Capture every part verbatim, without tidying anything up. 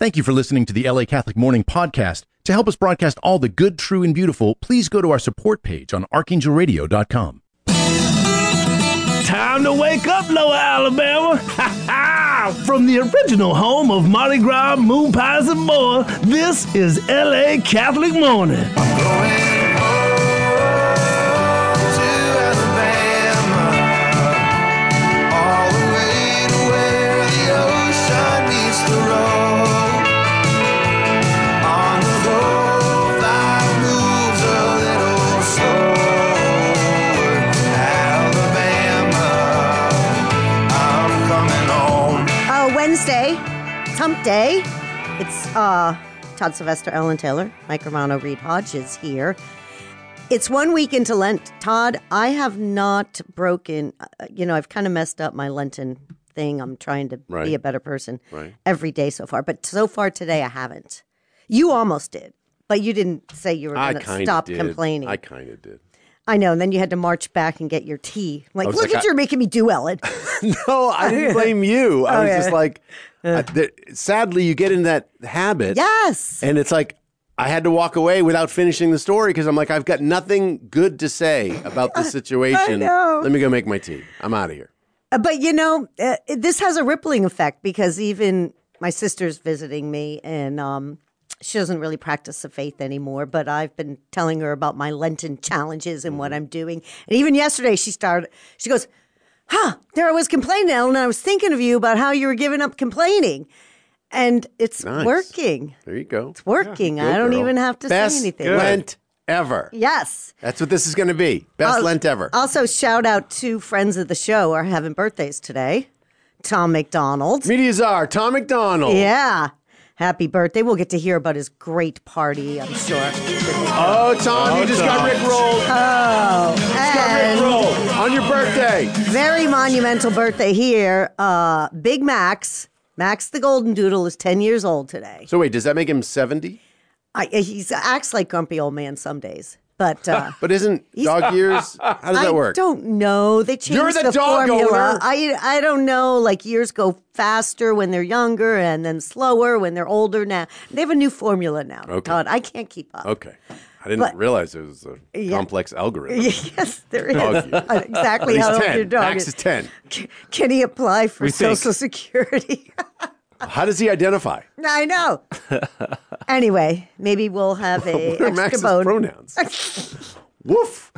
Thank you for listening to the L A Catholic Morning Podcast. To help us broadcast all the good, true, and beautiful, please go to our support page on archangel radio dot com. Time to wake up, Lower Alabama. Ha ha! From the original home of Mardi Gras, moon pies, and more, this is L A Catholic Morning. I'm going home to Alabama, all the way to where the ocean meets the road. On the road, life moves a little slower. Alabama, I'm coming home. Oh, Wednesday, Hump Day. It's uh, Todd Sylvester, Ellen Taylor, Mike Romano, Reed Hodges here. It's one week into Lent. Todd, I have not broken, uh, you know, I've kind of messed up my Lenten thing. I'm trying to Right. be a better person Right. every day so far. But so far today, I haven't. You almost did, but you didn't say you were I going to kind stop of did. complaining. I kind of did. I know, and then you had to march back and get your tea. Like, was look like, at I- you're making me do, Ellen. No, I didn't blame you. I Oh, was yeah. just like, I, there, sadly, you get in that habit. Yes. And it's like, I had to walk away without finishing the story because I'm like, I've got nothing good to say about this situation. know. Let me go make my tea. I'm out of here. Uh, But, you know, uh, this has a rippling effect because even my sister's visiting me and um, she doesn't really practice the faith anymore. But I've been telling her about my Lenten challenges and what I'm doing. And even yesterday she started, she goes, huh, there I was complaining, Ellen, and I was thinking of you about how you were giving up complaining. And it's Nice. working. There you go. It's working. Go, I don't girl. even have to Best say anything. Lent ever. Yes. That's what this is going to be. Best Al- Lent ever. Also, shout out to friends of the show are having birthdays today. Tom McDonald. Media czar, Tom McDonald. Yeah. Happy birthday. We'll get to hear about his great party, I'm sure. Oh, Tom, you just got Rick rolled. Oh, Rick and rolled on your birthday. very monumental birthday here. Uh, Big Max, Max the Golden Doodle, is ten years old today. So wait, does that make him seventy? I, he acts like grumpy old man some days. But uh, But isn't dog years? How does I that work? don't know. They changed You're the dog formula. owner. I I don't know. Like years go faster when they're younger, and then slower when they're older. Now they have a new formula now. Okay. Todd, I can't keep up. Okay. I didn't But- realize it was a Yeah. complex algorithm. Yes, there is. Dog years. Uh, exactly He's how old ten. your dog Max is. is ten. C- Can he apply for We think. Social Security? How does he identify? I know. Anyway, maybe we'll have a What are extra Max's bone. pronouns? Woof.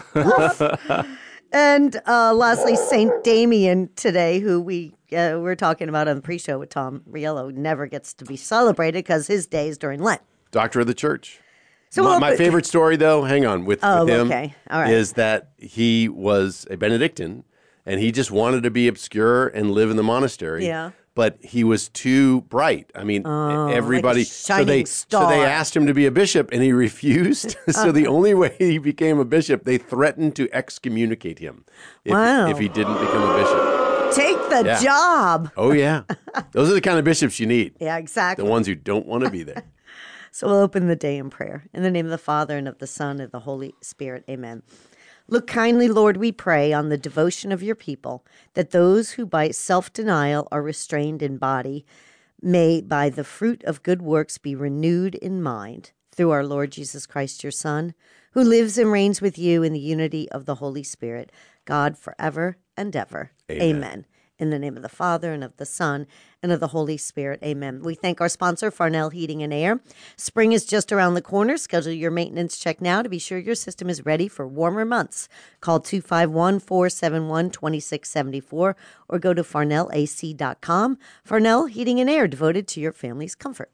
And uh, lastly, Saint Damien today, who we uh, we're talking about on the pre-show with Tom Riello, never gets to be celebrated because his day is during Lent. Doctor of the church. So my, we'll my put- favorite story, though, hang on, with, Oh, with him okay. All right. is that he was a Benedictine and he just wanted to be obscure and live in the monastery. Yeah. But he was too bright. I mean, everybody. like a so shining they so they star. asked him to be a bishop, and he refused. so the only way he became a bishop, they threatened to excommunicate him if, Wow. if he didn't become a bishop. Take the Yeah. job. Oh yeah, those are the kind of bishops you need. Yeah, exactly. The ones who don't want to be there. So we'll open the day in prayer. In the name of the Father, and of the Son, and of the Holy Spirit. Amen. Look kindly, Lord, we pray, on the devotion of your people, that those who by self-denial are restrained in body may, by the fruit of good works, be renewed in mind, through our Lord Jesus Christ, your Son, who lives and reigns with you in the unity of the Holy Spirit, God forever and ever. Amen. Amen. In the name of the Father, and of the Son, and of the Holy Spirit. Amen. We thank our sponsor, Farnell Heating and Air. Spring is just around the corner. Schedule your maintenance check now to be sure your system is ready for warmer months. Call two five one, four seven one, two six seven four or go to farnell a c dot com. Farnell Heating and Air, devoted to your family's comfort.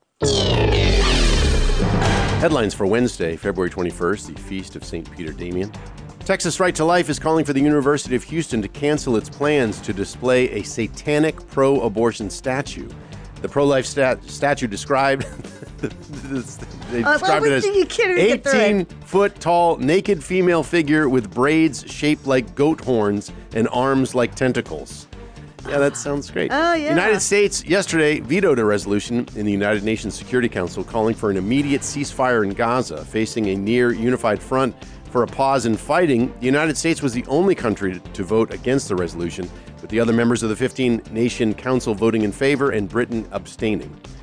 Headlines for Wednesday, February twenty-first, the feast of Saint Peter Damian. Texas Right to Life is calling for the University of Houston to cancel its plans to display a satanic pro-abortion statue. The pro-life stat- statue described they Uh, described well, it as you can't even get through it. eighteen-foot tall, naked female figure with braids shaped like goat horns and arms like tentacles. Yeah, that sounds great. Oh, yeah. United States yesterday vetoed a resolution in the United Nations Security Council calling for an immediate ceasefire in Gaza, facing a near unified front for a pause in fighting. The United States was the only country to vote against the resolution, with the other members of the fifteen-nation council voting in favor and Britain abstaining.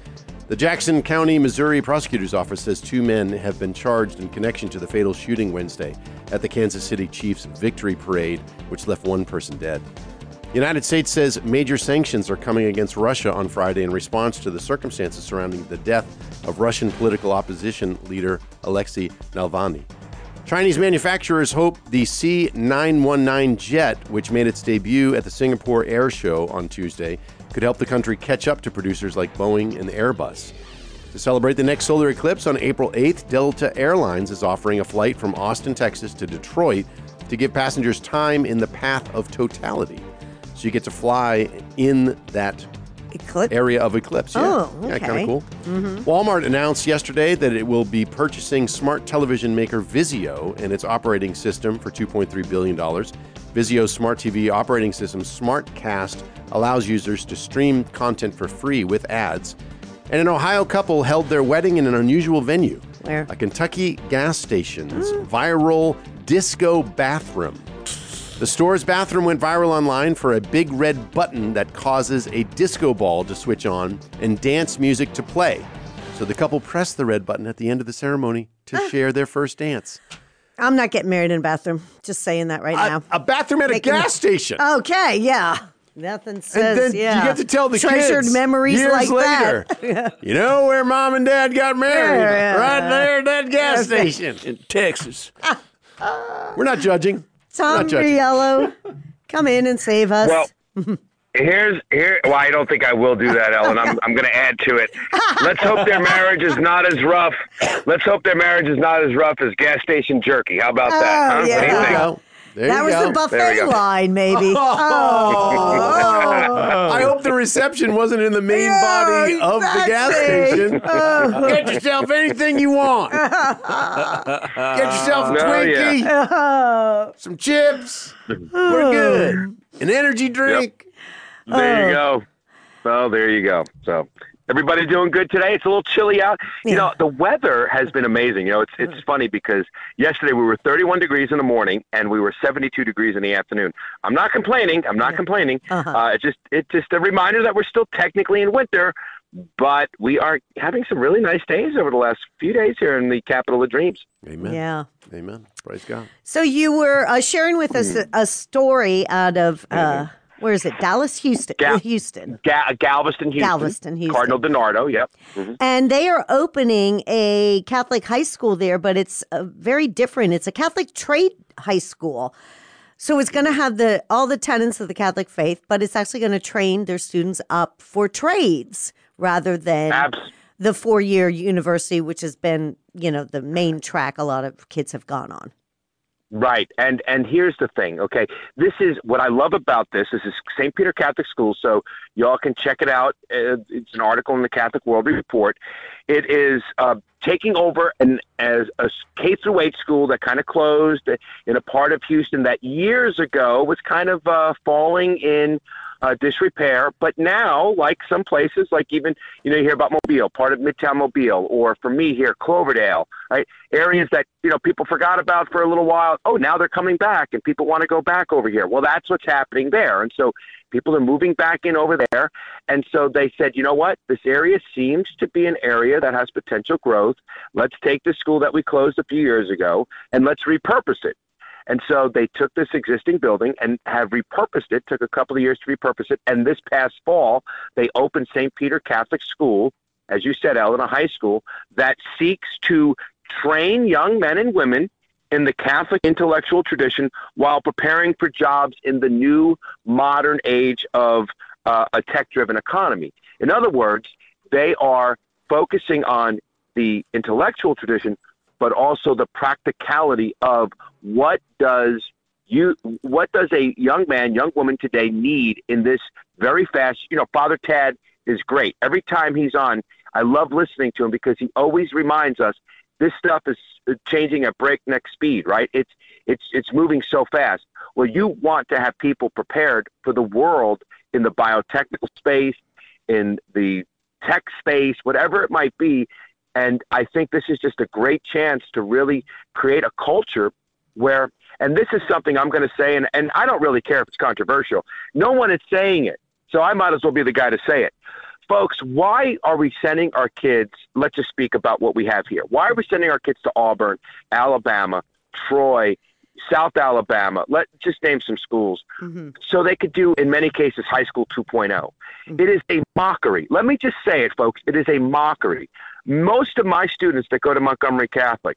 The Jackson County, Missouri Prosecutor's Office says two men have been charged in connection to the fatal shooting Wednesday at the Kansas City Chiefs Victory Parade, which left one person dead. The United States says major sanctions are coming against Russia on Friday in response to the circumstances surrounding the death of Russian political opposition leader Alexei Navalny. Chinese manufacturers hope the C nine nineteen jet, which made its debut at the Singapore Air Show on Tuesday, could help the country catch up to producers like Boeing and Airbus. To celebrate the next solar eclipse on April eighth, Delta Airlines is offering a flight from Austin, Texas to Detroit to give passengers time in the path of totality. So you get to fly in that Eclipse? area of eclipse. Yeah. Oh, okay. Yeah, kind of cool. Mm-hmm. Walmart announced yesterday that it will be purchasing smart television maker Vizio and its operating system for two point three billion dollars. Vizio's smart T V operating system, SmartCast, allows users to stream content for free with ads. And an Ohio couple held their wedding in an unusual venue. Where? A Kentucky gas station's viral disco bathroom. The store's bathroom went viral online for a big red button that causes a disco ball to switch on and dance music to play. So the couple pressed the red button at the end of the ceremony to share their first dance. I'm not getting married in a bathroom. Just saying that right now. A, a bathroom at Making a gas station. Okay, yeah. Nothing says, And then yeah. you get to tell the Treasured kids memories years like later. that. You know where mom and dad got married? Yeah. Right there at that gas station In Texas. We're not judging. Tom Not judging. Riello, come in and save us. Well, here's here. Well, I don't think I will do that, Ellen. I'm I'm going to add to it. Let's hope their marriage is not as rough. Let's hope their marriage is not as rough as gas station jerky. How about that? Oh, Huh? yeah. What do you There you think? go. There that you was go. the There we buffet go. line, maybe. Oh. I hope the reception wasn't in the main Yeah, body of the gas exactly. station. Get yourself anything you want. Get yourself a No, Twinkie, Oh. some chips. We're good. An energy drink. There you go. Well, there you go. So everybody doing good today? It's a little chilly out. You Yeah. know, the weather has been amazing. You know, it's it's funny because yesterday we were thirty-one degrees in the morning and we were seventy-two degrees in the afternoon. I'm not complaining. I'm not complaining. Uh-huh. Uh, it's just it's just a reminder that we're still technically in winter, but we are having some really nice days over the last few days here in the capital of dreams. Amen. Yeah. Amen. Praise God. So you were uh, sharing with us a, a story out of, uh, where is it? Dallas, Houston. Gal- Houston. Ga- Galveston, Houston. Galveston, Houston. Cardinal Donardo, yep. Mhm. And they are opening a Catholic high school there, but it's uh, very different. It's a Catholic trade high school. So it's going to have the all the tenets of the Catholic faith, but it's actually going to train their students up for trades rather than Abs- the four-year university, which has been, you know, the main track a lot of kids have gone on. Right. And and here's the thing, okay? This is what I love about this. This is Saint Peter Catholic School, so y'all can check it out. Uh, It's an article in the Catholic World Report. It is uh, taking over an as a K through eight school that kind of closed in a part of Houston that years ago was kind of uh, falling in uh, disrepair. But now, like some places, like even, you know, you hear about Mobile, part of Midtown Mobile, or for me here, Cloverdale, right? Areas that, you know, people forgot about for a little while. Oh, now they're coming back and people want to go back over here. Well, that's what's happening there. And so people are moving back in over there. And so they said, you know what? This area seems to be an area that has potential growth. Let's take the school that we closed a few years ago and let's repurpose it. And so they took this existing building and have repurposed it, took a couple of years to repurpose it. And this past fall, they opened Saint Peter Catholic School, as you said, Ellen, a high school that seeks to train young men and women in the Catholic intellectual tradition while preparing for jobs in the new modern age of uh, a tech-driven economy. In other words, they are focusing on the intellectual tradition, but also the practicality of what does you, what does a young man, young woman today need in this very fast, you know, Father Tad is great. Every time he's on, I love listening to him because he always reminds us this stuff is changing at breakneck speed, right? It's, it's, it's moving so fast. Well, you want to have people prepared for the world in the biotechnical space, in the tech space, whatever it might be. And I think this is just a great chance to really create a culture where, and this is something I'm going to say, and, and I don't really care if it's controversial. No one is saying it, so I might as well be the guy to say it. folks, why are we sending our kids? Let's just speak about what we have here. Why are we sending our kids to Auburn, Alabama, Troy, South Alabama? Let's just name some schools. Mm-hmm. So they could do, in many cases, high school two point oh. Mm-hmm. It is a mockery. Let me just say it, folks. It is a mockery. Most of my students that go to Montgomery Catholic,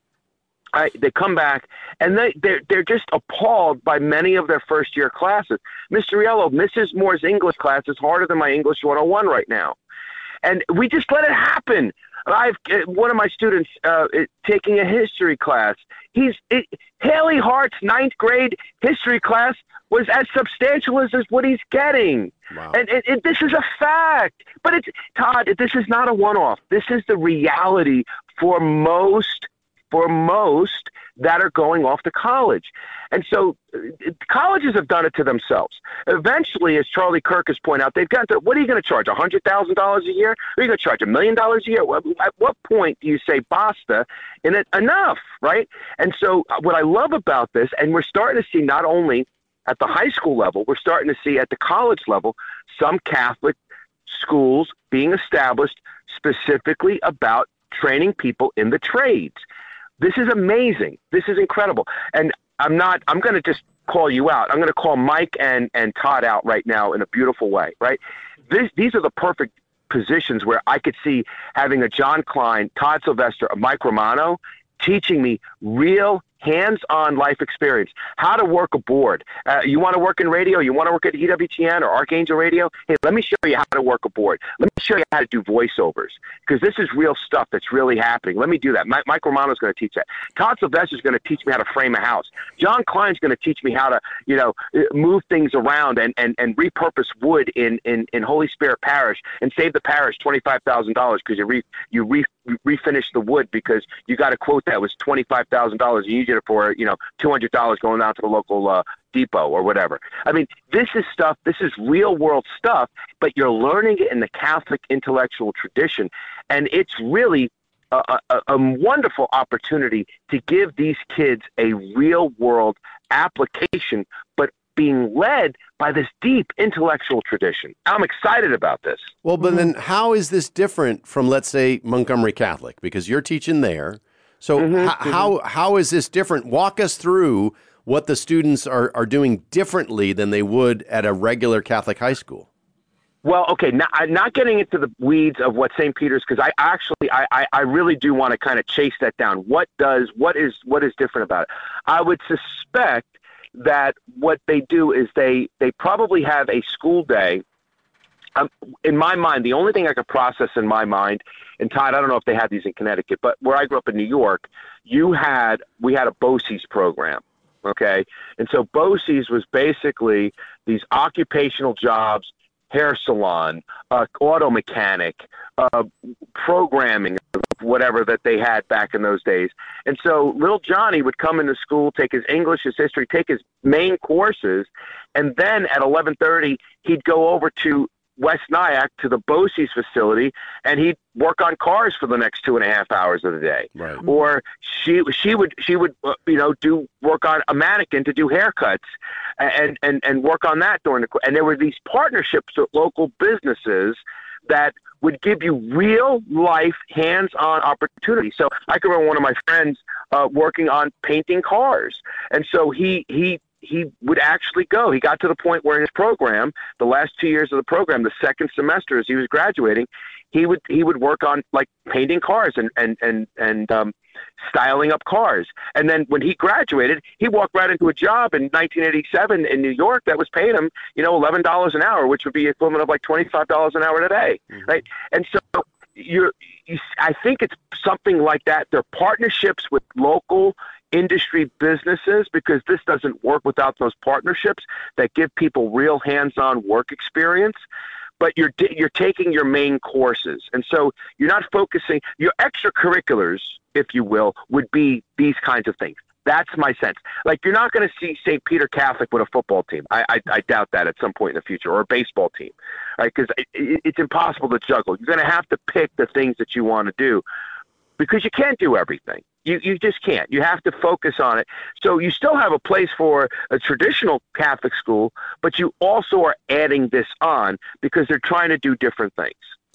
I, they come back and they, they're, they're just appalled by many of their first year classes. Mister Riello, Missus Moore's English class is harder than my English one oh one right now. And we just let it happen. I've one of my students uh, taking a history class. He's it, Haley Hart's ninth grade history class was as substantial as, as what he's getting. Wow. And it, it, this is a fact. But it's Todd, this is not a one-off. This is the reality for most for most that are going off to college. And so colleges have done it to themselves. Eventually, as Charlie Kirk has pointed out, they've gotten to, what are you going to charge, one hundred thousand dollars a year? Or are you going to charge a million dollars a year? At what point do you say basta and it enough, right? And so what I love about this, and we're starting to see not only at the high school level, we're starting to see at the college level, some Catholic schools being established specifically about training people in the trades. This is amazing. This is incredible. And I'm not, I'm going to just call you out. I'm going to call Mike and, and Todd out right now in a beautiful way, right? This, these are the perfect positions where I could see having a John Klein, Todd Sylvester, a Mike Romano teaching me real hands-on life experience, how to work a board. Uh, you want to work in radio? You want to work at E W T N or Archangel Radio? Hey, let me show you how to work a board. Let me show you how to do voiceovers, because this is real stuff that's really happening. Let me do that. Mike, Mike Romano is going to teach that. Todd Sylvester is going to teach me how to frame a house. John Klein's going to teach me how to, you know, move things around and, and, and repurpose wood in, in, in Holy Spirit Parish and save the parish twenty-five thousand dollars because you re, you re, refinish the wood because you got a quote that was twenty-five thousand dollars. You used it for, you know, two hundred dollars going down to the local uh, depot or whatever. I mean, this is stuff, this is real world stuff, but you're learning it in the Catholic intellectual tradition. And it's really a, a, a wonderful opportunity to give these kids a real world application, but being led by this deep intellectual tradition. I'm excited about this. Well, but then how is this different from, let's say, Montgomery Catholic? Because you're teaching there. So mm-hmm, h- mm-hmm. how how is this different? Walk us through what the students are, are doing differently than they would at a regular Catholic high school. Well, okay, not, not getting into the weeds of what Saint Peter's, because I actually, I, I, I really do want to kind of chase that down. What does, what is, what is different about it? I would suspect that what they do is they, they probably have a school day. Um, in my mind, the only thing I could process in my mind, and Todd, I don't know if they had these in Connecticut, but where I grew up in New York, you had, we had a BOCES program, okay? And so BOCES was basically these occupational jobs, hair salon, uh, auto mechanic, uh, programming, whatever that they had back in those days. And so little Johnny would come into school, take his English, his history, take his main courses, and then at eleven thirty, he'd go over to West Nyack to the BOCES facility, and he'd work on cars for the next two and a half hours of the day. Right. Or she she would she would uh, you know do work on a mannequin to do haircuts, and and and work on that during the. And there were these partnerships with local businesses that would give you real life hands-on opportunity. So I can remember one of my friends uh, working on painting cars, and so he he. he would actually go. He got to the point where in his program, the last two years of the program, the second semester as he was graduating, he would he would work on like painting cars and and and and um, styling up cars. And then when he graduated, he walked right into a job in nineteen eighty-seven in New York that was paying him, you know, eleven dollars an hour, which would be equivalent of like twenty-five dollars an hour today, mm-hmm. right? And so you're, you, I think it's something like that. They're partnerships with local industry businesses, because this doesn't work without those partnerships that give people real hands-on work experience. But you're you're taking your main courses, and so you're not focusing. Your extracurriculars, if you will, would be these kinds of things. That's my sense. Like, you're not going to see Saint Peter Catholic with a football team. I, I, I doubt that at some point in the future, or a baseball team, right? Because it, it, it's impossible to juggle. You're going to have to pick the things that you want to do, because you can't do everything. You you just can't. You have to focus on it. So you still have a place for a traditional Catholic school, but you also are adding this on because they're trying to do different things.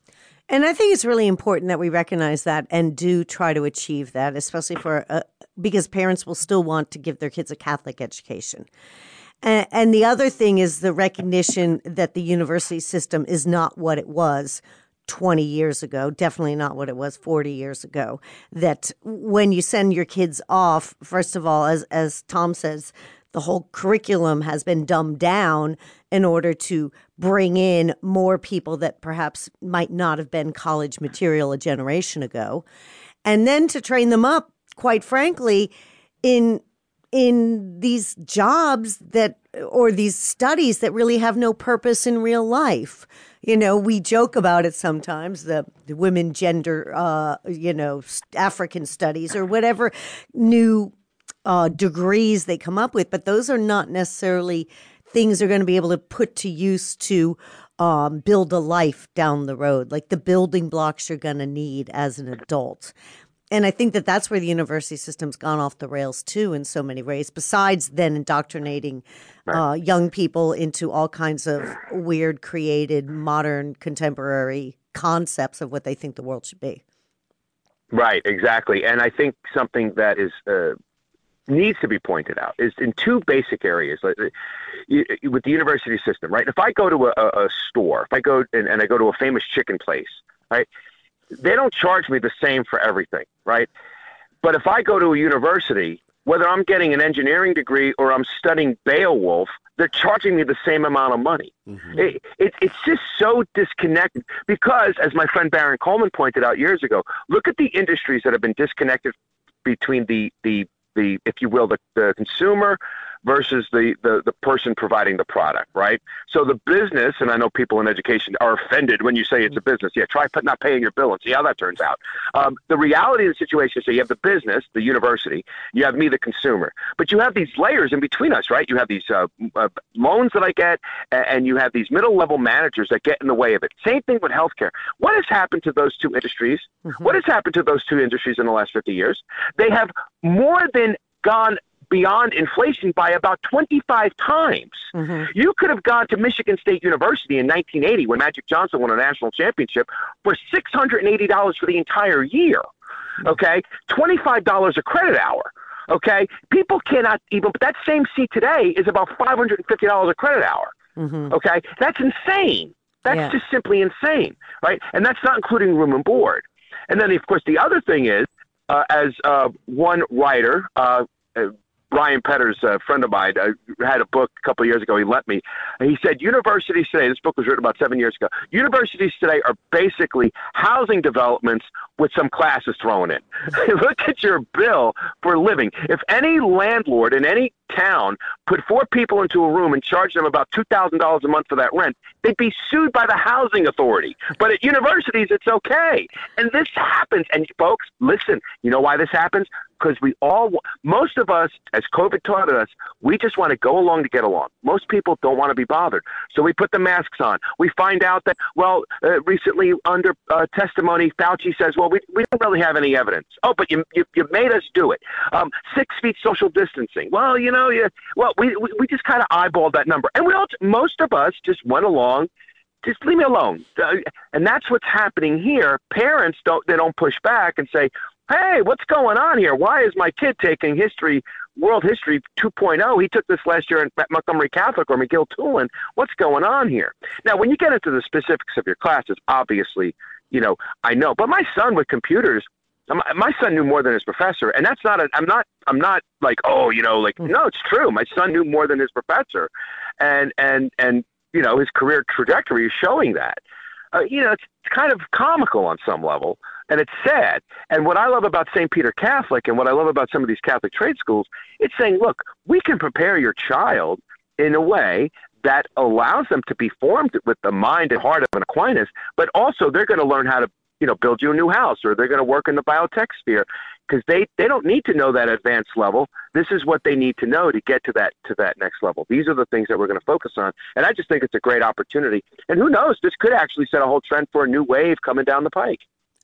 And I think it's really important that we recognize that and do try to achieve that, especially for uh, because parents will still want to give their kids a Catholic education. And, and the other thing is the recognition that the university system is not what it was twenty years ago, definitely not what it was forty years ago, that when you send your kids off, first of all, as, as Tom says, the whole curriculum has been dumbed down in order to bring in more people that perhaps might not have been college material a generation ago. And then to train them up, quite frankly, in in these jobs that or these studies that really have no purpose in real life. You know, we joke about it sometimes, the, the women gender, uh, you know, African studies or whatever new uh, degrees they come up with, but those are not necessarily things they're going to be able to put to use to um, build a life down the road, like the building blocks you're going to need as an adult. And I think that that's where the university system's gone off the rails, too, in so many ways, besides then indoctrinating right. uh, young people into all kinds of weird, created, modern, contemporary concepts of what they think the world should be. Right, exactly. And I think something that is uh, needs to be pointed out is in two basic areas like, you, with the university system, right? If I go to a, a store, if I go and, and I go to a famous chicken place, right? They don't charge me the same for everything, right? But if I go to a university, whether I'm getting an engineering degree or I'm studying Beowulf, they're charging me the same amount of money. Mm-hmm. It, it, it's just so disconnected because, as my friend Baron Coleman pointed out years ago, look at the industries that have been disconnected between the, the, the if you will, the, the consumer versus the, the, the person providing the product, right? So the business, and I know people in education are offended when you say it's a business. Yeah, try not paying your bill and see how that turns out. Um, the reality of the situation is so you have the business, the university, you have me, the consumer, but you have these layers in between us, right? You have these uh, uh, loans that I get, and you have these middle-level managers that get in the way of it. Same thing with healthcare. What has happened to those two industries? Mm-hmm. What has happened to those two industries in the last fifty years? They have more than gone beyond inflation by about twenty-five times. Mm-hmm. You could have gone to Michigan State University in nineteen eighty when Magic Johnson won a national championship for six hundred eighty dollars for the entire year. Okay? twenty-five dollars a credit hour. Okay? People cannot even, but that same seat today is about five hundred fifty dollars a credit hour. Mm-hmm. Okay? That's insane. That's yeah. just simply insane, right? And that's not including room and board. And then, of course, the other thing is, uh, as uh, one writer, uh, uh, Brian Petters, a friend of mine, uh, had a book a couple of years ago. He lent me. And he said, universities today, this book was written about seven years ago. Universities today are basically housing developments with some classes thrown in. Look at your bill for living. If any landlord in any town put four people into a room and charged them about two thousand dollars a month for that rent, they'd be sued by the housing authority. But at universities, it's okay. And this happens. And folks, listen, you know why this happens? Because we all, most of us, as COVID taught us, we just want to go along to get along. Most people don't want to be bothered. So we put the masks on. We find out that, well, uh, recently under uh, testimony, Fauci says, well, we, we don't really have any evidence. Oh, but you you, you made us do it. Um, six feet social distancing. Well, you know, you, well, we, we, we just kind of eyeballed that number. And we all, most of us just went along. Just leave me alone. Uh, and that's what's happening here. Parents don't, they don't push back and say, hey, what's going on here? Why is my kid taking history, world history two point oh? He took this last year at Montgomery Catholic or McGill-Tulane. What's going on here? Now, when you get into the specifics of your classes, obviously, you know, I know. But my son with computers, my son knew more than his professor. And that's not, a, I'm not, I'm not like, oh, you know, like, no, it's true. My son knew more than his professor. And, and, and, you know, his career trajectory is showing that. Uh, you know, it's, it's kind of comical on some level, and it's sad. And what I love about Saint Peter Catholic and what I love about some of these Catholic trade schools, it's saying, look, we can prepare your child in a way that allows them to be formed with the mind and heart of an Aquinas, but also they're going to learn how to, you know, build you a new house, or they're going to work in the biotech sphere, because they, they don't need to know that advanced level. This is what they need to know to get to that to that next level. These are the things that we're going to focus on. And I just think it's a great opportunity. And who knows, this could actually set a whole trend for a new wave coming down the pike.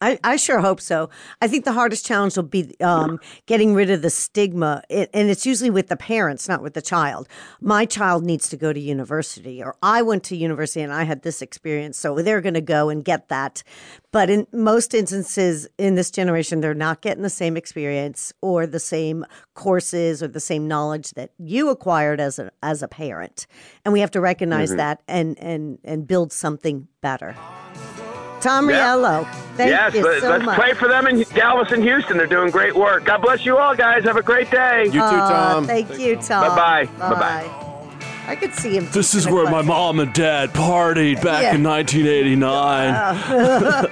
I, I sure hope so. I think the hardest challenge will be um, getting rid of the stigma, it, and it's usually with the parents, not with the child. My child needs to go to university, or I went to university and I had this experience, so they're going to go and get that. But in most instances in this generation, they're not getting the same experience or the same courses or the same knowledge that you acquired as a as a parent, and we have to recognize mm-hmm. that and and and build something better. Tom Riello, thank yes, you let's, so let's much. pray for them in Dallas and Houston. They're doing great work. God bless you all, guys. Have a great day. You too, Tom. Uh, thank Thanks. you, Tom. Bye-bye. Bye. Bye-bye. I could see him. This is where my mom and dad partied back Yeah. in nineteen eighty-nine. Uh,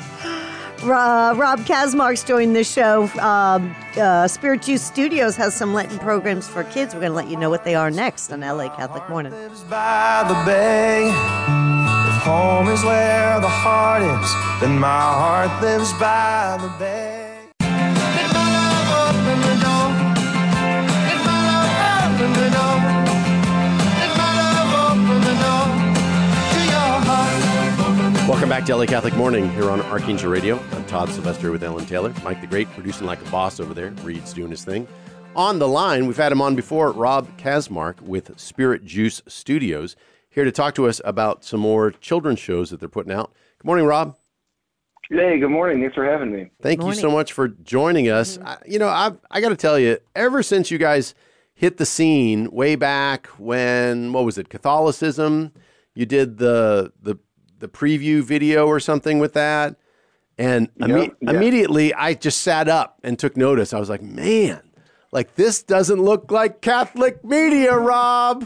Rob Kazmark's joined the show. Um, uh, Spirit Juice Studios has some Lenten programs for kids. We're going to let you know what they are next on L A Catholic Morning. Lives by the bay. If home is where the heart is, then my heart lives by the bay. Let my love open the door. Let my love open the door. Let my love open the door to your heart. Welcome back to L A Catholic Morning here on Archangel Radio. I'm Todd Sylvester with Ellen Taylor. Mike the Great producing like a boss over there. Reed's doing his thing. On the line, we've had him on before, Rob Kazmark with Spirit Juice Studios, here to talk to us about some more children's shows that they're putting out. Good morning, Rob. Hey, good morning. Thanks for having me. Thank you so much for joining us. Mm-hmm. I, you know, I I got to tell you, ever since you guys hit the scene way back when, what was it, Catholicism, you did the the the preview video or something with that, and yep, imme- yeah. immediately I just sat up and took notice. I was like, man, like this doesn't look like Catholic media, Rob.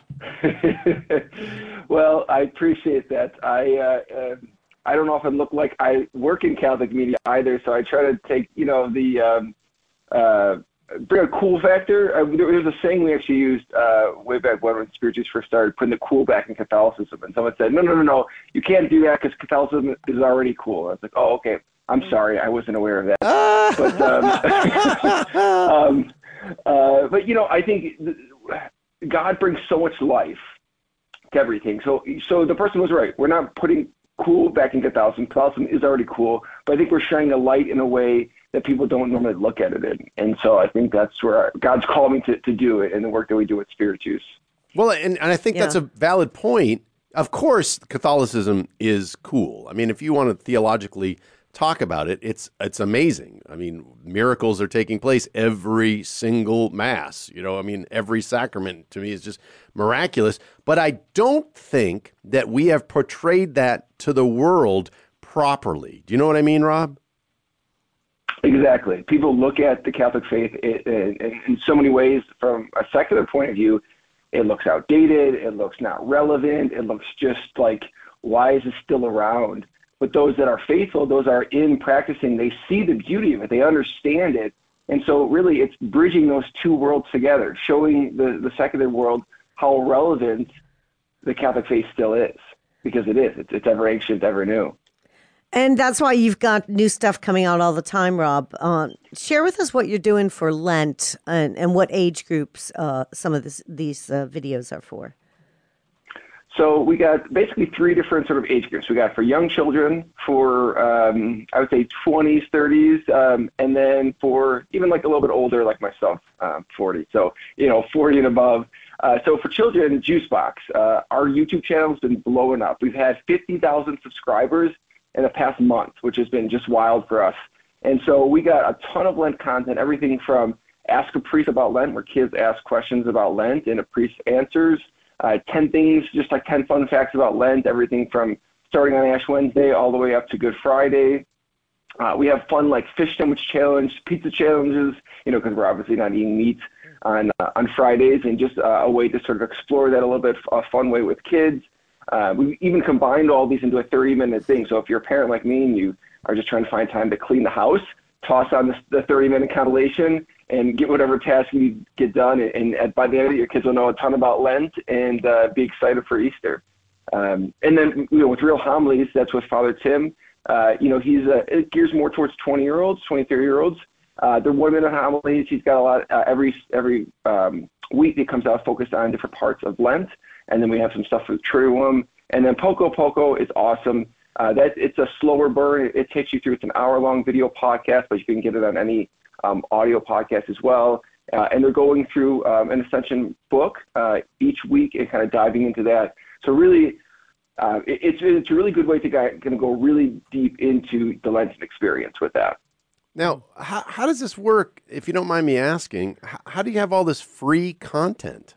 Well, I appreciate that. I uh, uh, I don't know if I look like I work in Catholic media either, so I try to take, you know, the um, uh, bring a cool factor. Uh, there was a saying we actually used uh, way back when when Spirit Juice first started, putting the cool back in Catholicism. And someone said, no, no, no, no, you can't do that because Catholicism is already cool. I was like, oh, okay, I'm sorry, I wasn't aware of that. but, um, um, uh, but, you know, I think God brings so much life to everything. So, so the person was right. We're not putting cool back in Catholicism. Catholicism is already cool, but I think we're shining a light in a way that people don't normally look at it in. And so I think that's where God's called me to, to do it in the work that we do with Spirit Juice. Well, and, and I think Yeah. that's a valid point. Of course, Catholicism is cool. I mean, if you want to theologically talk about it, it's it's amazing. I mean, miracles are taking place every single Mass. You know, I mean, every sacrament to me is just miraculous. But I don't think that we have portrayed that to the world properly. Do you know what I mean, Rob? Exactly. People look at the Catholic faith in, in, in so many ways from a secular point of view. It looks outdated. It looks not relevant. It looks just like, why is it still around? But those that are faithful, those are in practicing, they see the beauty of it. They understand it. And so really it's bridging those two worlds together, showing the, the secular world how relevant the Catholic faith still is, because it is. It's, it's ever ancient, ever new. And that's why you've got new stuff coming out all the time, Rob. Uh, share with us what you're doing for Lent and, and what age groups uh, some of this, these uh, videos are for. So we got basically three different sort of age groups. We got for young children, for um, I would say twenties, thirties, um, and then for even like a little bit older, like myself, um, forty. So, you know, forty and above. Uh, so for children, Juicebox, uh, our YouTube channel has been blowing up. We've had fifty thousand subscribers in the past month, which has been just wild for us. And so we got a ton of Lent content, everything from Ask a Priest About Lent, where kids ask questions about Lent and a priest answers. Uh, ten things, just like ten fun facts about Lent, everything from starting on Ash Wednesday all the way up to Good Friday. Uh, we have fun like fish sandwich challenge, pizza challenges, you know, because we're obviously not eating meat on uh, on Fridays, and just uh, a way to sort of explore that a little bit, a fun way with kids. Uh, we even combined all these into a thirty-minute thing. So if you're a parent like me and you are just trying to find time to clean the house, toss on the thirty-minute compilation and get whatever task you get done. And, and by the end of it, your kids will know a ton about Lent and uh, be excited for Easter. Um, and then, you know, with Real Homilies, that's with Father Tim. Uh, you know, he's uh, it gears more towards twenty-year-olds, twenty, thirty-year-olds. Uh, they're one-minute homilies. He's got a lot uh, every every um, week. It comes out focused on different parts of Lent. And then we have some stuff with Triduum. And then Poco Poco is awesome. Uh, that it's a slower burn. It takes you through. It's an hour-long video podcast, but you can get it on any um, audio podcast as well. Uh, and they're going through um, an Ascension book uh, each week and kind of diving into that. So really, uh, it, it's it's a really good way to kind of go really deep into the Lenten experience with that. Now, how, how does this work, if you don't mind me asking? How, how do you have all this free content?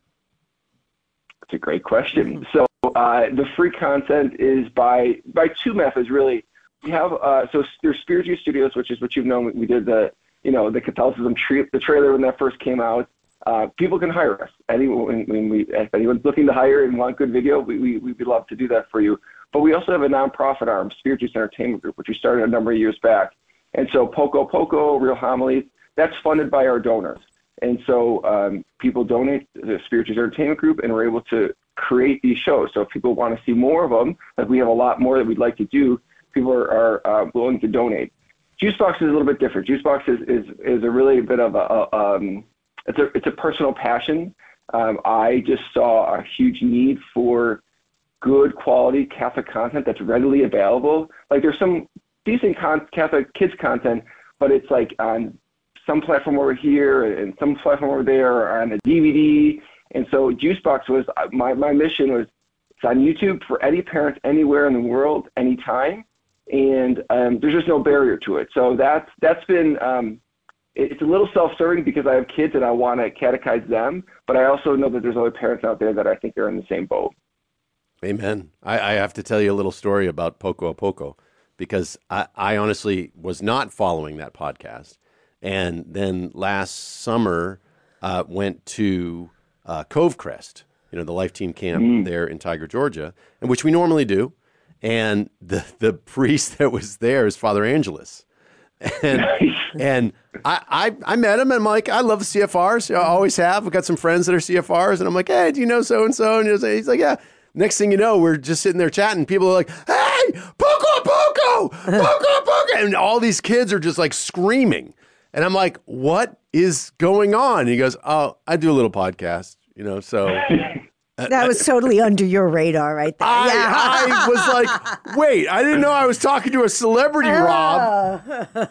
It's a great question. So uh, the free content is by by two methods, really. We have, uh, so there's Spirit Juice Studios, which is what you've known. We did the, you know, the Catholicism tra- the trailer when that first came out. Uh, people can hire us. Anyone, when we, if anyone's looking to hire and want good video, we, we, we'd love to do that for you. But we also have a nonprofit arm, Spirit Juice Entertainment Group, which we started a number of years back. And so Poco Poco, Real Homilies, that's funded by our donors. And so um, people donate to the Spirit Juice Entertainment Group, and we're able to create these shows. So if people want to see more of them, like we have a lot more that we'd like to do, people are, are uh, willing to donate. Juicebox is a little bit different. Juicebox is, is, is a really bit of a, a um, it's a it's a personal passion. Um, I just saw a huge need for good quality Catholic content that's readily available. Like there's some decent con- Catholic kids content, but it's like on some platform over here and some platform over there, or on a D V D. And so Juicebox was my my mission was it's on YouTube for any parent anywhere in the world, anytime, and um, there's just no barrier to it. So that's that's been um, it's a little self-serving because I have kids and I want to catechize them, but I also know that there's other parents out there that I think are in the same boat. Amen. I, I have to tell you a little story about Poco a Poco, because I, I honestly was not following that podcast. And then last summer uh, went to uh, Cove Crest, you know, the Life Team camp mm. there in Tiger, Georgia, and which we normally do. And the, the priest that was there is Father Angelus. And and I, I I met him, and I'm like, I love the C F Rs. I always have. I've got some friends that are C F Rs, and I'm like, hey, do you know so-and-so? And he's like, yeah. Next thing you know, we're just sitting there chatting. People are like, hey, Poco Poco, Poco Poco. And all these kids are just like screaming. And I'm like, what is going on? And he goes, oh, I do a little podcast, you know, so. That was totally under your radar right there. I, yeah. I was like, wait, I didn't know I was talking to a celebrity, Rob.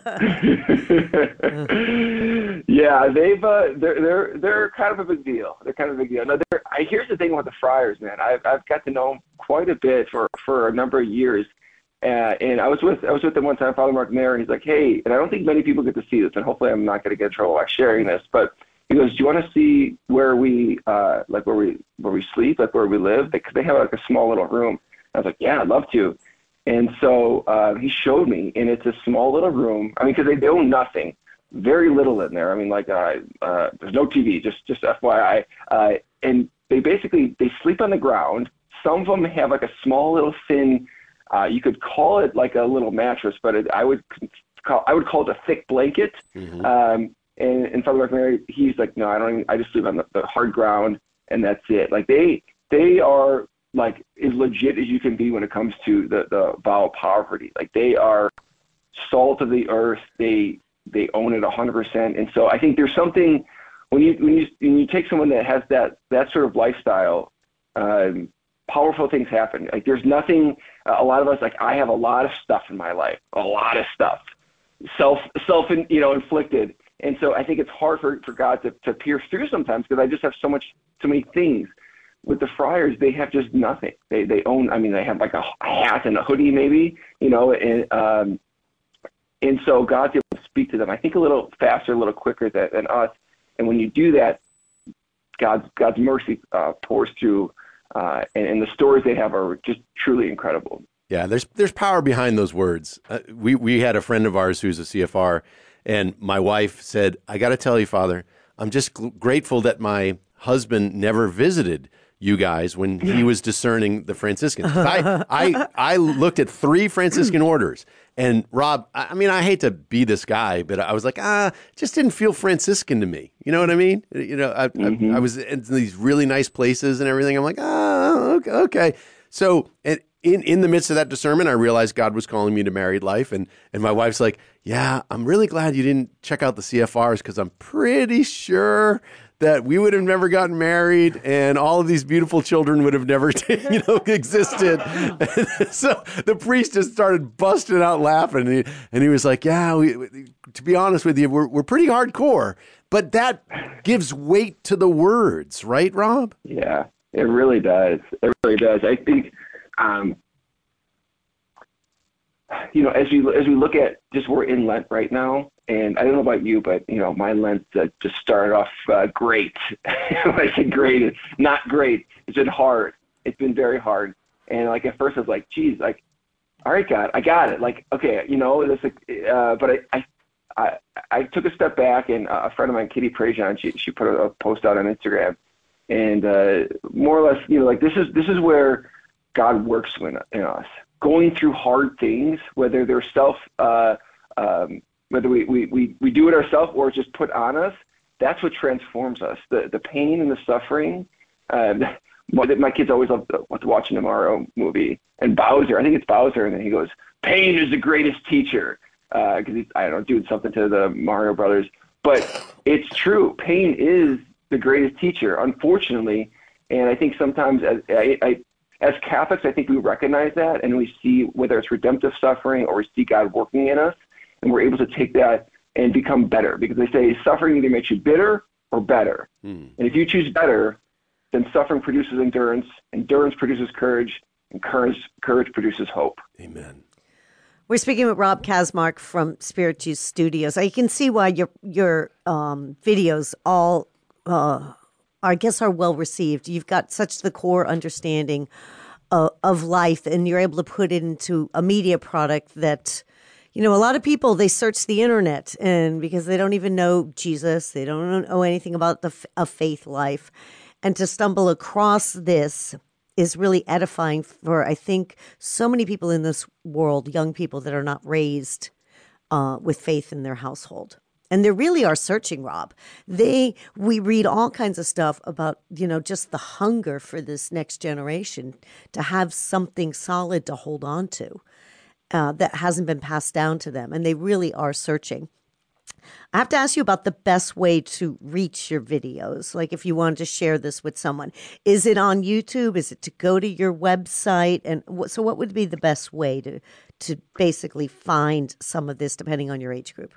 Yeah, they've uh, they're they're they're kind of a big deal. They're kind of a big deal. Now, I, here's the thing with the Friars, man. I've I've got to know them quite a bit for, for a number of years, uh, and I was with I was with them one time, Father Mark Mayer, and he's like, hey, and I don't think many people get to see this, and hopefully I'm not going to get in trouble by sharing this, but. He goes, do you want to see where we, uh, like where we, where we sleep, like where we live? Because they have like a small little room. I was like, yeah, I'd love to. And so uh, he showed me, and it's a small little room. I mean, because they, they own nothing, very little in there. I mean, like uh, uh, there's no T V, just just F Y I. Uh, and they basically they sleep on the ground. Some of them have like a small little thin. Uh, you could call it like a little mattress, but it, I would call I would call it a thick blanket. Mm-hmm. Um, And, and Father Mark Mary, he's like, no, I don't even, I just sleep on the, the hard ground, and that's it. Like they, they are like as legit as you can be when it comes to the, the vow of poverty. Like they are salt of the earth. They, they own it a hundred percent. And so I think there's something when you, when you, when you take someone that has that, that sort of lifestyle, um, powerful things happen. Like there's nothing, uh, a lot of us, like I have a lot of stuff in my life, a lot of stuff, self, self, you know, inflicted. And so I think it's hard for, for God to, to pierce through sometimes because I just have so much, so many things. With the Friars, they have just nothing. They they own, I mean, they have like a hat and a hoodie maybe, you know, and um, and so God's able to speak to them, I think, a little faster, a little quicker than, than us. And when you do that, God's, God's mercy uh, pours through, uh, and, and the stories they have are just truly incredible. Yeah, there's there's power behind those words. Uh, we, we had a friend of ours who's a C F R, and my wife said, I got to tell you, Father, I'm just gl- grateful that my husband never visited you guys when he was discerning the Franciscans. I, I I looked at three Franciscan orders, and Rob, I mean, I hate to be this guy, but I was like, ah, it just didn't feel Franciscan to me. You know what I mean? You know, I, mm-hmm. I, I was in these really nice places and everything. I'm like, ah, okay. okay. So, and in, in the midst of that discernment, I realized God was calling me to married life. And, and my wife's like, yeah, I'm really glad you didn't check out the C F Rs because I'm pretty sure that we would have never gotten married, and all of these beautiful children would have never, you know, existed. So the priest just started busting out laughing, and he, and he was like, "Yeah, we, to be honest with you, we're we're pretty hardcore." But that gives weight to the words, right, Rob? Yeah, it really does. It really does. I think, um, you know, as we as we look at just we're in Lent right now, and I don't know about you, but you know, my Lent uh, just started off uh, great. When I say great, it's not great. It's been hard. It's been very hard. And like at first, I was like, "Geez, like, all right, God, I got it." Like, okay, you know, this. Uh, but I, I, I, I took a step back, and a friend of mine, Kitty Prejean, she she put a, a post out on Instagram, and uh, more or less, you know, like this is this is where God works in, in us. Going through hard things, whether they're self, uh, um, whether we, we, we, we do it ourselves or it's just put on us, that's what transforms us. The the pain and the suffering. Um, my kids always love watching the Mario movie. And Bowser, I think it's Bowser, and then he goes, "Pain is the greatest teacher," because uh, he's, I don't know, doing something to the Mario Brothers. But it's true. Pain is the greatest teacher, unfortunately. And I think sometimes as, I, I As Catholics, I think we recognize that, and we see whether it's redemptive suffering or we see God working in us, and we're able to take that and become better. Because they say suffering either makes you bitter or better. Mm. And if you choose better, then suffering produces endurance, endurance produces courage, and courage, courage produces hope. Amen. We're speaking with Rob Kaczmarek from Spirit Juice Studios. I can see why your your um, videos all uh, I guess are well received. You've got such the core understanding of, of life, and you're able to put it into a media product that, you know, a lot of people, they search the internet and because they don't even know Jesus, they don't know anything about the a faith life, and to stumble across this is really edifying for, I think, so many people in this world, young people that are not raised uh, with faith in their household. And they really are searching, Rob. They, we read all kinds of stuff about, you know, just the hunger for this next generation to have something solid to hold on to uh, that hasn't been passed down to them. And they really are searching. I have to ask you about the best way to reach your videos. Like if you wanted to share this with someone, is it on YouTube? Is it to go to your website? And what, so what would be the best way to, to basically find some of this depending on your age group?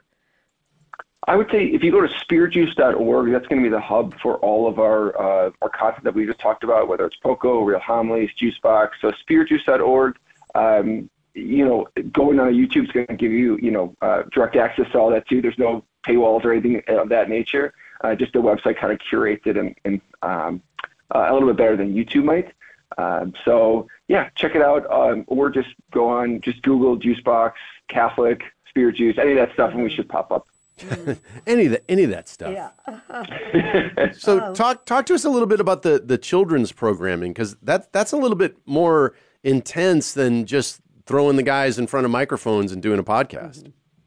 I would say if you go to spirit juice dot org, that's going to be the hub for all of our uh, our content that we just talked about, whether it's Poco, Real Homilies, Juicebox. So spirit juice dot org, um, you know, going on a YouTube is going to give you, you know, uh, direct access to all that too. There's no paywalls or anything of that nature. Uh, just the website kind of curates it and, and um, uh, a little bit better than YouTube might. Um, so yeah, check it out. Um, or just go on, just Google Juicebox, Catholic, Spirit Juice, any of that stuff, and we should pop up. any of that, any of that stuff. Yeah. So talk talk to us a little bit about the the children's programming, because that's that's a little bit more intense than just throwing the guys in front of microphones and doing a podcast.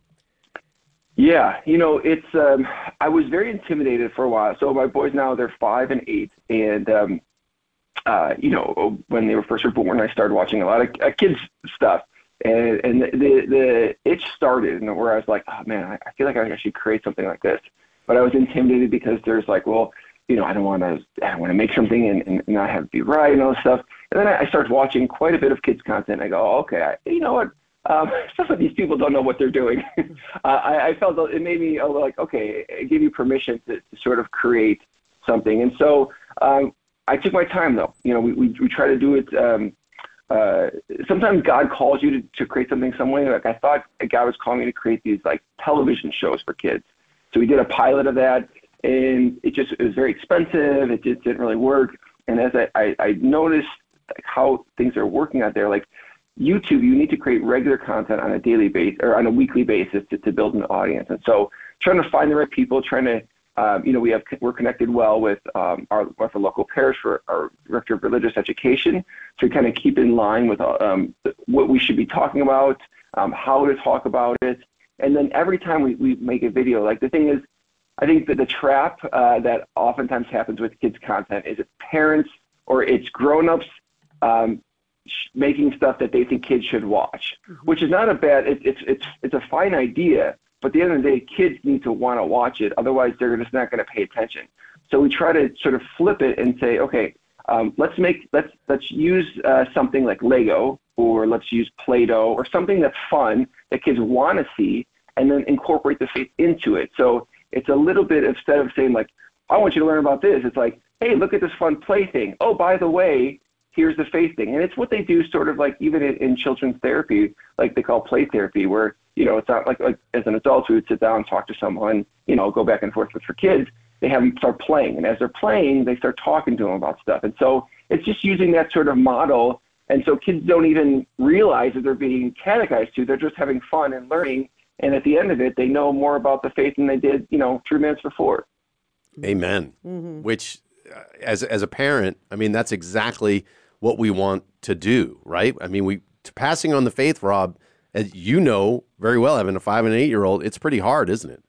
Yeah, you know, it's um, I was very intimidated for a while. So my boys now, they're five and eight, and um, uh, you know, when they were first were born, I started watching a lot of uh, kids stuff. And, and the, the, the itch started, and where I was like, oh man, I, I feel like I should create something like this. But I was intimidated because there's like, well, you know, I don't want to, I don't want to make something and, and not have it be right and all this stuff. And then I, I started watching quite a bit of kids content. I go, oh, okay, I, you know what? Um, stuff like these people don't know what they're doing. uh, I, I felt it made me like, okay, I give you permission to, to sort of create something. And so um, I took my time though. You know, we we, we try to do it. Um, Uh, sometimes God calls you to, to create something some way. Like I thought God was calling me to create these like television shows for kids. So we did a pilot of that, and it just, it was very expensive. It just didn't really work. And as I, I, I noticed like how things are working out there, like YouTube, you need to create regular content on a daily basis or on a weekly basis to, to build an audience. And so trying to find the right people, trying to, Um, you know, we have we're connected well with um, our with our local parish for our director of religious education to kind of keep in line with um, what we should be talking about, um, how to talk about it, and then every time we, we make a video, like the thing is, I think that the trap uh, that oftentimes happens with kids' content is it's parents or it's grown-ups um, sh- making stuff that they think kids should watch, mm-hmm. which is not a bad. It, it's it's it's a fine idea. But at the end of the day, kids need to want to watch it. Otherwise, they're just not going to pay attention. So we try to sort of flip it and say, okay, um, let's make let's let's use uh, something like Lego, or let's use Play-Doh, or something that's fun that kids want to see, and then incorporate the faith into it. So it's a little bit, instead of saying like, I want you to learn about this, it's like, hey, look at this fun play thing. Oh, by the way, here's the faith thing. And it's what they do sort of like even in, in children's therapy, like they call play therapy, where, you know, it's not like, like as an adult we would sit down and talk to someone, you know, go back and forth. But for kids, they have them start playing. And as they're playing, they start talking to them about stuff. And so it's just using that sort of model. And so kids don't even realize that they're being catechized to. They're just having fun and learning. And at the end of it, they know more about the faith than they did, you know, three minutes before. Amen. Mm-hmm. Which, uh, as as a parent, I mean, that's exactly what we want to do, right? I mean, we to passing on the faith, Rob, as you know very well, having a five and an eight-year-old, it's pretty hard, isn't it?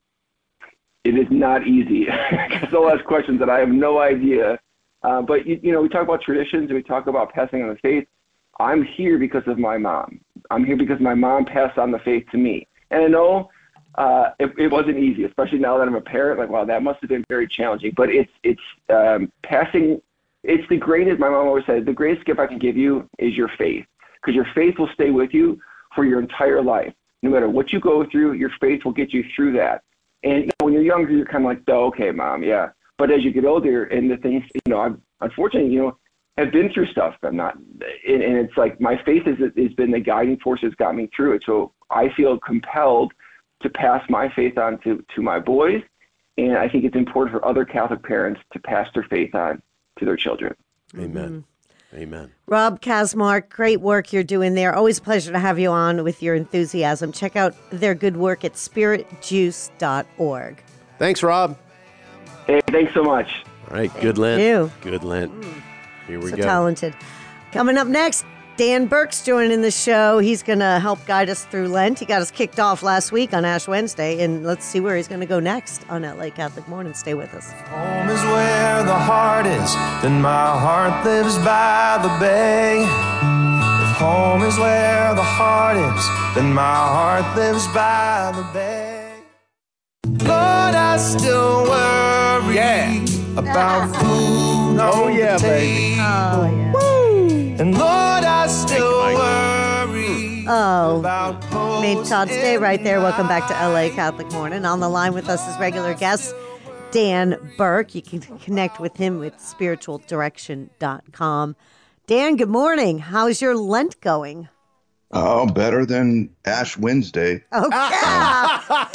It is not easy. They'll ask questions that I have no idea. Uh, but, you, you know, we talk about traditions and we talk about passing on the faith. I'm here because of my mom. I'm here because my mom passed on the faith to me. And I know uh, it, it wasn't easy, especially now that I'm a parent. Like, wow, that must have been very challenging. But it's it's um, passing. It's the greatest. My mom always said, the greatest gift I can give you is your faith, because your faith will stay with you for your entire life. No matter what you go through, your faith will get you through that. And you know, when you're younger, you're kind of like, oh, okay, mom, yeah. But as you get older, and the things, you know, I've unfortunately, you know, have been through stuff. I'm not, and, and it's like my faith has has been the guiding force that's got me through it. So I feel compelled to pass my faith on to, to my boys, and I think it's important for other Catholic parents to pass their faith on to their children. Amen. Mm-hmm. Amen. Rob Kaczmarek, great work you're doing there. Always a pleasure to have you on with your enthusiasm. Check out their good work at spirit juice dot org. Thanks, Rob. Hey, thanks so much. All right, good Lent. You. Good Lent. Here we so go. Talented. Coming up next, Dan Burke's joining the show. He's going to help guide us through Lent. He got us kicked off last week on Ash Wednesday, and let's see where he's going to go next on L A Catholic Morning. Stay with us. Home is where the heart is, then my heart lives by the bay. If home is where the heart is, then my heart lives by the bay. Lord, I still worry Yeah. about food Oh, on yeah, the baby. table. Oh, yeah. And Lord, I still worry Oh, about made Todd's day right there. Welcome back to L A posts Catholic Morning. On the line with us is regular guest Dan Burke. You can connect with him with spiritual direction dot com. Dan, good morning. How's your Lent going? Oh, better than Ash Wednesday. Okay. That's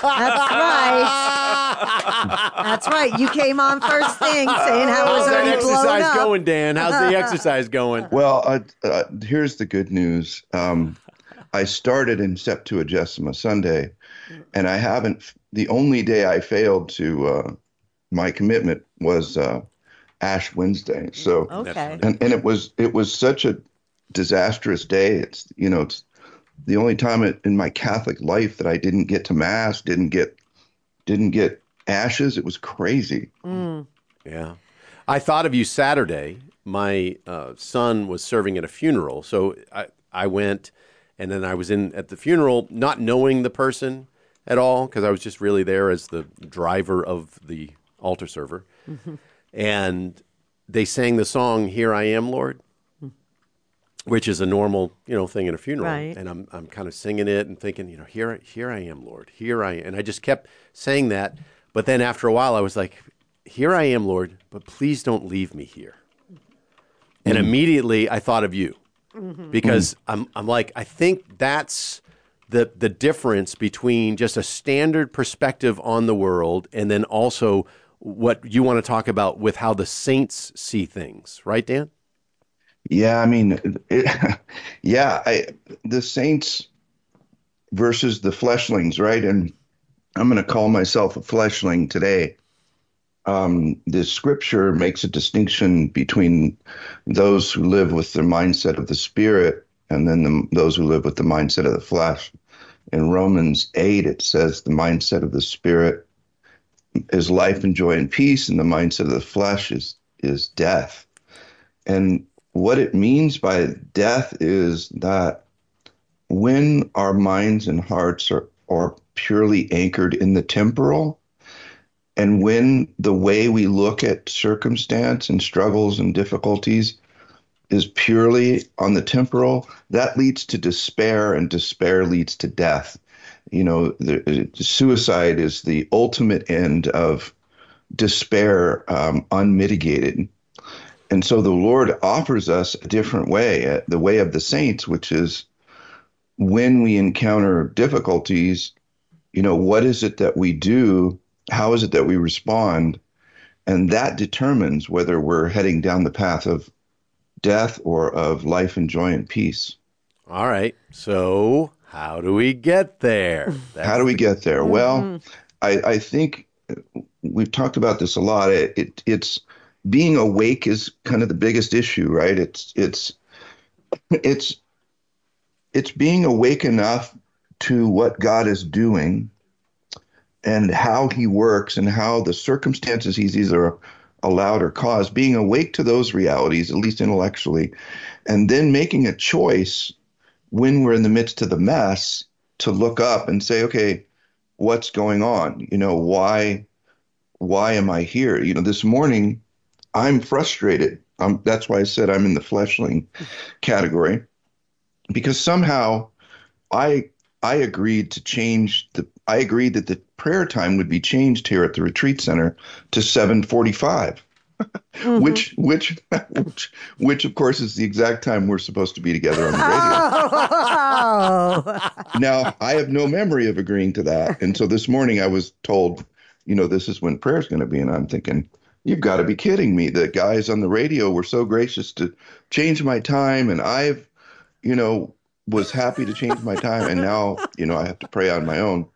right. That's right. You came on first thing saying how it was How's that already blown exercise up. going, Dan? How's the exercise going? Well, uh, uh, here's the good news. Um, I started in Septuagesima Sunday, and I haven't. The only day I failed to uh, my commitment was uh, Ash Wednesday. So, Okay. and, and it was it was such a disastrous day. It's you know it's the only time it, in my Catholic life that I didn't get to Mass, didn't get didn't get ashes. It was crazy. Mm. Yeah. I thought of you Saturday. My uh, son was serving at a funeral. So I, I went, and then I was in at the funeral not knowing the person at all, because I was just really there as the driver of the altar server. Mm-hmm. And they sang the song, "Here I Am, Lord," which is a normal, you know, thing at a funeral. Right. And I'm I'm kind of singing it and thinking, you know, here here I am, Lord, here I am. And I just kept saying that. But then after a while, I was like, here I am, Lord, but please don't leave me here. And immediately I thought of you, mm-hmm. because I'm I'm like, I think that's the the difference between just a standard perspective on the world and then also what you want to talk about with how the saints see things, right, Dan? Yeah, I mean, it, yeah, I, the saints versus the fleshlings, right? And I'm going to call myself a fleshling today. Um, the scripture makes a distinction between those who live with the mindset of the spirit and then the, those who live with the mindset of the flesh. In Romans eight, it says the mindset of the spirit is life and joy and peace, and the mindset of the flesh is is death. And what it means by death is that when our minds and hearts are, are purely anchored in the temporal. And when the way we look at circumstance and struggles and difficulties is purely on the temporal, that leads to despair, and despair leads to death. You know, the, suicide is the ultimate end of despair, um, unmitigated. And so the Lord offers us a different way, uh, the way of the saints, which is when we encounter difficulties, you know, what is it that we do? How is it that we respond? And that determines whether we're heading down the path of death or of life and joy and peace. All right. So how do we get there? That's how do we the- get there? Mm-hmm. Well, I, I think we've talked about this a lot. It, it, it's being awake is kind of the biggest issue, right? It's it's it's it's being awake enough to what God is doing and how he works and how the circumstances he's either allowed or caused, being awake to those realities, at least intellectually, and then making a choice when we're in the midst of the mess to look up and say, okay, what's going on? You know, why, why am I here? You know, this morning I'm frustrated. Um, that's why I said I'm in the fleshling category, because somehow I I agreed to change the I agreed that the prayer time would be changed here at the retreat center to seven forty-five, mm-hmm. which which which which of course is the exact time we're supposed to be together on the radio. Oh. Now, I have no memory of agreeing to that, and so this morning I was told, you know, this is when prayer's going to be, and I'm thinking, you've got to be kidding me. The guys on the radio were so gracious to change my time, and I've, you know, was happy to change my time, and now, you know, I have to pray on my own.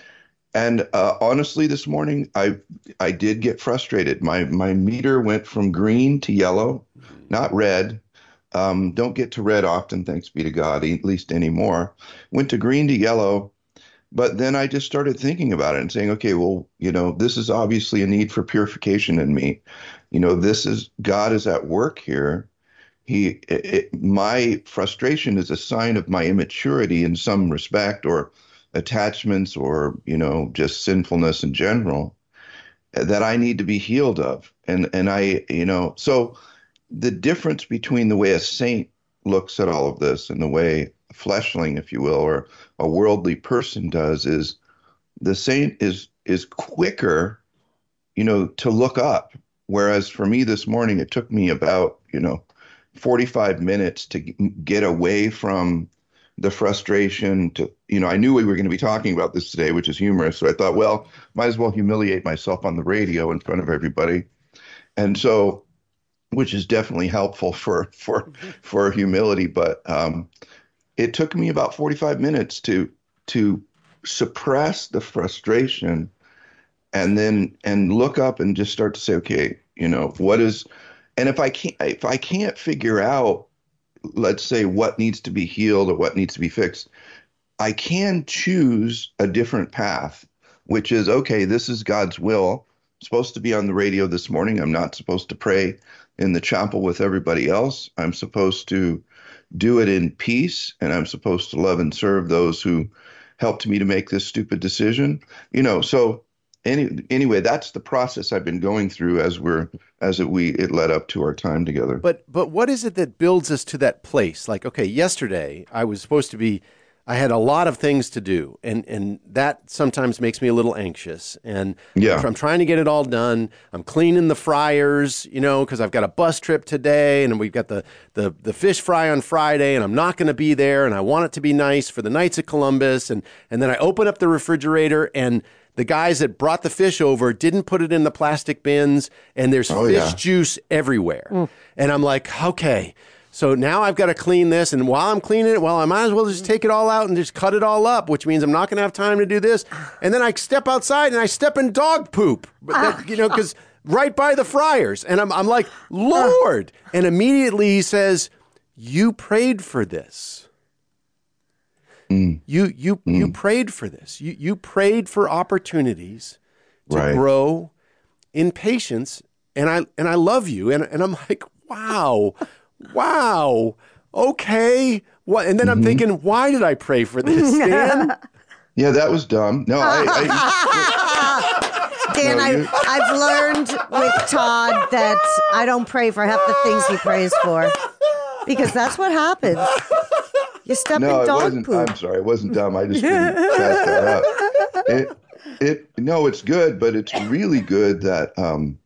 And uh, honestly, this morning, I I did get frustrated. My my meter went from green to yellow, not red. Um, don't get to red often, thanks be to God, at least anymore. Went to green to yellow. But then I just started thinking about it and saying, okay, well, you know, this is obviously a need for purification in me. You know, this is, God is at work here. He, it, it, my frustration is a sign of my immaturity in some respect, or attachments, or, you know, just sinfulness in general that I need to be healed of. And, and I, you know, so the difference between the way a saint looks at all of this and the way a fleshling, if you will, or a worldly person does, is the saint is is quicker, you know, to look up. Whereas for me this morning, it took me about, you know, forty-five minutes to get away from the frustration to, you know, I knew we were going to be talking about this today, which is humorous. So I thought, well, might as well humiliate myself on the radio in front of everybody. And so, which is definitely helpful for, for, for humility. But, um, it took me about forty-five minutes to to suppress the frustration and then and look up and just start to say, okay, you know, what is, and if I can't if I can't figure out, let's say, what needs to be healed or what needs to be fixed, I can choose a different path, which is, okay, this is God's will. I'm supposed to be on the radio this morning. I'm not supposed to pray in the chapel with everybody else. I'm supposed to do it in peace, and I'm supposed to love and serve those who helped me to make this stupid decision. You know, so any, anyway, that's the process I've been going through as we're as it we it led up to our time together. But but what is it that builds us to that place? Like, okay, yesterday I was supposed to be, I had a lot of things to do, and, and that sometimes makes me a little anxious. And yeah. I'm trying to get it all done. I'm cleaning the fryers, you know, because I've got a bus trip today, and we've got the, the, the fish fry on Friday, and I'm not going to be there, and I want it to be nice for the Knights of Columbus. And, and then I open up the refrigerator, and the guys that brought the fish over didn't put it in the plastic bins, and there's oh, fish yeah. juice everywhere. Mm. And I'm like, okay. So now I've got to clean this, and while I'm cleaning it, well, I might as well just take it all out and just cut it all up, which means I'm not going to have time to do this. And then I step outside and I step in dog poop, but that, you know, because right by the fryers. And I'm, I'm like, Lord. And immediately he says, you prayed for this. Mm. You you mm. you prayed for this. You you prayed for opportunities to right. grow in patience, and I and I love you. And and I'm like, wow. Wow. Okay. What? And then mm-hmm. I'm thinking, why did I pray for this, Dan? Yeah, that was dumb. No, I. I Dan, No, I, you- I've learned with Todd that I don't pray for half the things he prays for because that's what happens. You step no, in it dog wasn't. poop. I'm sorry, it wasn't dumb. I just didn't catch that up. It, it, no, it's good, but it's really good that, um,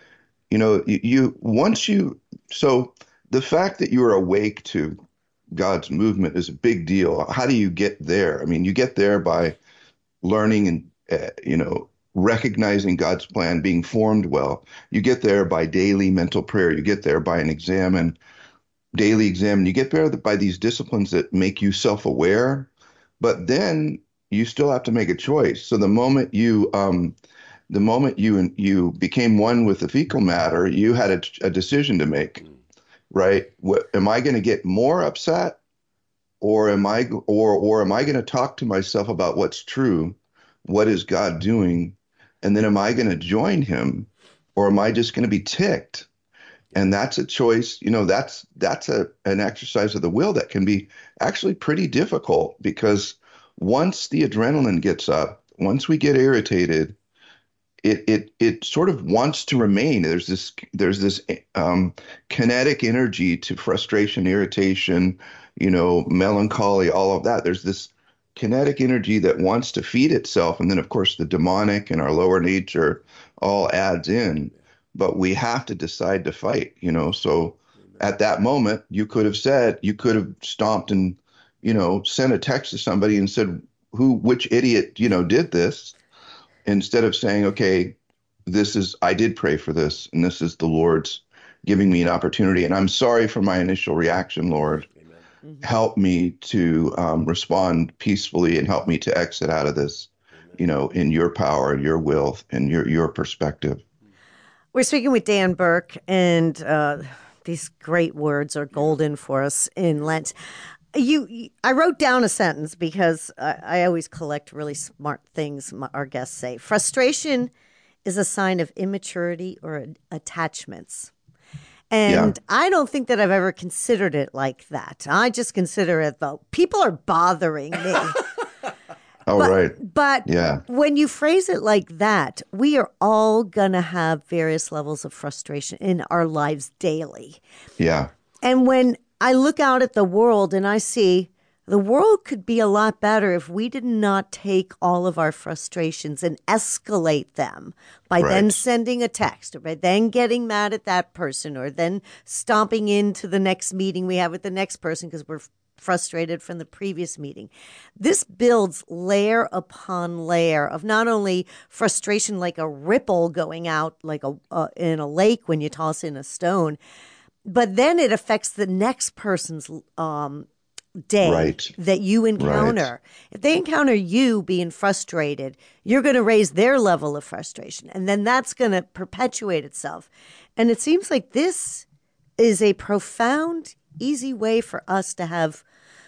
you know, you, you once you. So the fact that you are awake to God's movement is a big deal. How do you get there? I mean, you get there by learning and, uh, you know, recognizing God's plan, being formed well. You get there by daily mental prayer. You get there by an examine, daily examine. You get there by these disciplines that make you self-aware, but then you still have to make a choice. So the moment you, um, the moment you you became one with the fecal matter, you had a, a decision to make. Right? What, am I going to get more upset, or am I, or or am I going to talk to myself about what's true, what is God doing, and then am I going to join Him, or am I just going to be ticked? And that's a choice. You know, that's that's a an exercise of the will that can be actually pretty difficult because once the adrenaline gets up, once we get irritated, it it it sort of wants to remain. There's this there's this um, kinetic energy to frustration, irritation, you know, melancholy, all of that. There's this kinetic energy that wants to feed itself, and then of course the demonic and our lower nature all adds in. But we have to decide to fight, you know. So at that moment, you could have said, you could have stomped and, you know, sent a text to somebody and said, who, which idiot, you know, did this? Instead of saying, okay, this is, I did pray for this, and this is the Lord's giving me an opportunity. And I'm sorry for my initial reaction, Lord. Amen. Help me to um, respond peacefully and help me to exit out of this, Amen. You know, in your power, your will, and your, your perspective. We're speaking with Dan Burke, and uh, these great words are golden for us in Lent. You, you, I wrote down a sentence because I, I always collect really smart things my, our guests say. Frustration is a sign of immaturity or attachments. And yeah. I don't think that I've ever considered it like that. I just consider it, though, people are bothering me. Oh, but, right. But yeah. when you phrase it like that, we are all going to have various levels of frustration in our lives daily. Yeah. And when I look out at the world and I see the world could be a lot better if we did not take all of our frustrations and escalate them by right. then sending a text or by then getting mad at that person or then stomping into the next meeting we have with the next person because we're frustrated from the previous meeting. This builds layer upon layer of not only frustration like a ripple going out like a uh, in a lake when you toss in a stone, but then it affects the next person's um, day right. that you encounter. Right. If they encounter you being frustrated, you're going to raise their level of frustration, and then that's going to perpetuate itself. And it seems like this is a profound, easy way for us to have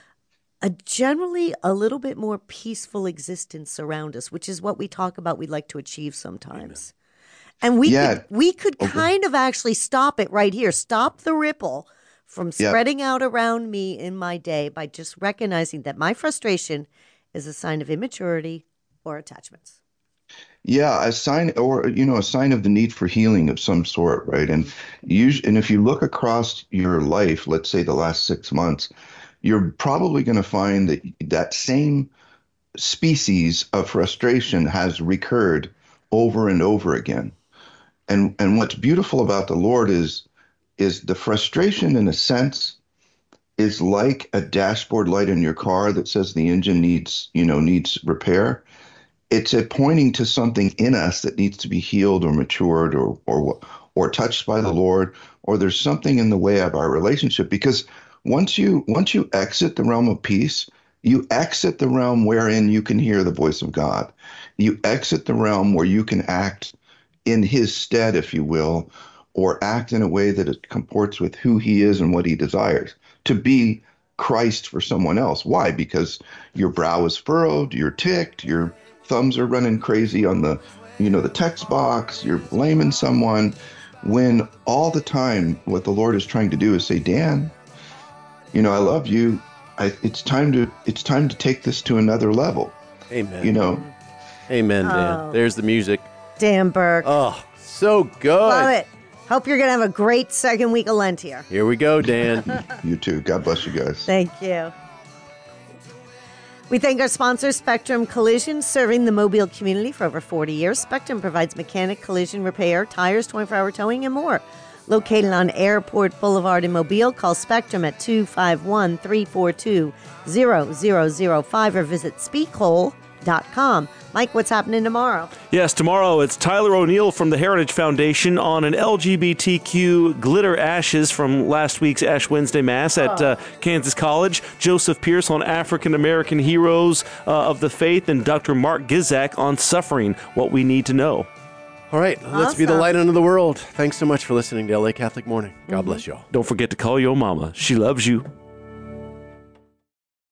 a generally a little bit more peaceful existence around us, which is what we talk about we'd like to achieve sometimes. Amen. And we yeah. could we could okay. kind of actually stop it right here, stop the ripple from spreading yeah. out around me in my day by just recognizing that my frustration is a sign of immaturity or attachments. Yeah, a sign, or you know, a sign of the need for healing of some sort, right? And usually, and if you look across your life, let's say the last six months, you're probably going to find that that same species of frustration has recurred over and over again. And and what's beautiful about the Lord is is the frustration, in a sense, is like a dashboard light in your car that says the engine needs, you know, needs repair. It's a pointing to something in us that needs to be healed or matured or or or touched by the Lord, or there's something in the way of our relationship. Because once you once you exit the realm of peace, you exit the realm wherein you can hear the voice of God. You exit the realm where you can act in his stead, if you will, or act in a way that it comports with who he is and what he desires, to be Christ for someone else. Why? Because your brow is furrowed, you're ticked, your thumbs are running crazy on the, you know, the text box, you're blaming someone, when all the time what the Lord is trying to do is say, Dan, you know, I love you. I, it's time to it's time to take this to another level. Amen. You know, Amen, Dan. Oh. There's the music. Dan Burke. Oh, so good. Love it. Hope you're going to have a great second week of Lent here. Here we go, Dan. you too. God bless you guys. Thank you. We thank our sponsor, Spectrum Collision, serving the Mobile community for over forty years. Spectrum provides mechanic, collision repair, tires, twenty-four hour towing, and more. Located on Airport Boulevard in Mobile, call Spectrum at two five one, three four two, zero zero zero five or visit speak hole dot com. Mike, what's happening tomorrow? Yes, tomorrow it's Tyler O'Neill from the Heritage Foundation on an L G B T Q glitter ashes from last week's Ash Wednesday Mass at uh, Kansas College. Joseph Pierce on African American heroes uh, of the faith, and Doctor Mark Gizak on suffering, what we need to know. All right, let's be the light unto the world. Thanks so much for listening to L A Catholic Morning. God bless y'all. Don't forget to call your mama. She loves you.